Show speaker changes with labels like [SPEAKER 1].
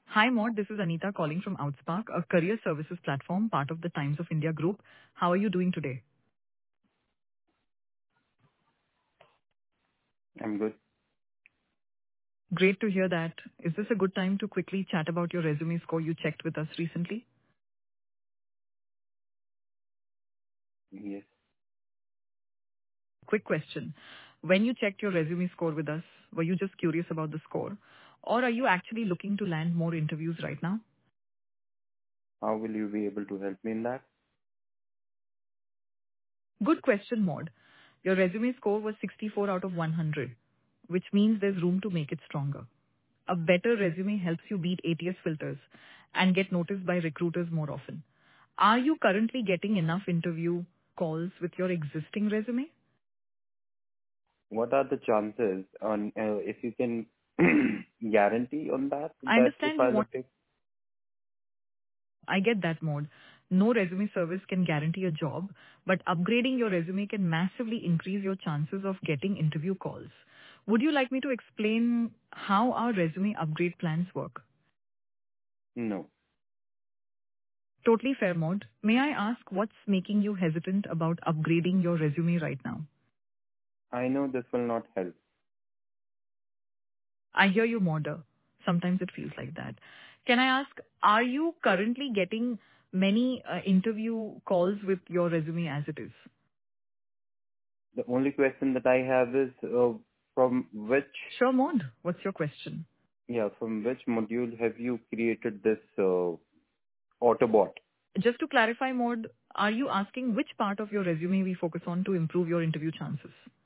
[SPEAKER 1] Hi, Maud. This is Anita calling from Outspark, a career services platform, part of the Times of India group. How are you doing today?
[SPEAKER 2] I'm good.
[SPEAKER 1] Great to hear that. Is this a good time to quickly chat about your resume score you checked with us recently?
[SPEAKER 2] Yes.
[SPEAKER 1] Quick question. When you checked your resume score with us, were you just curious about the score? Or are you actually looking to land more interviews right now?
[SPEAKER 2] How will you be able to help me in that?
[SPEAKER 1] Good question, Maud. Your resume score was 64 out of 100, which means there's room to make it stronger. A better resume helps you beat ATS filters and get noticed by recruiters more often. Are you currently getting enough interview calls with your existing resume?
[SPEAKER 2] What are the chances on if you can guarantee on that
[SPEAKER 1] I
[SPEAKER 2] that if
[SPEAKER 1] understand you
[SPEAKER 2] I'll
[SPEAKER 1] want,
[SPEAKER 2] update?
[SPEAKER 1] I get that, Mode. No resume service can guarantee a job, but upgrading your resume can massively increase your chances of getting interview calls. Would you like me to explain how our resume upgrade plans work?
[SPEAKER 2] No.
[SPEAKER 1] Totally fair, Mode. May I ask what's making you hesitant about upgrading your resume right now?
[SPEAKER 2] I know this will not help.
[SPEAKER 1] I hear you, Maude. Sometimes it feels like that. Can I ask, are you currently getting many interview calls with your resume as it is?
[SPEAKER 2] The only question that I have is from which
[SPEAKER 1] Sure, Maude. What's your question?
[SPEAKER 2] from which module have you created this Autobot?
[SPEAKER 1] Just to clarify, Maude, are you asking which part of your resume we focus on to improve your interview chances?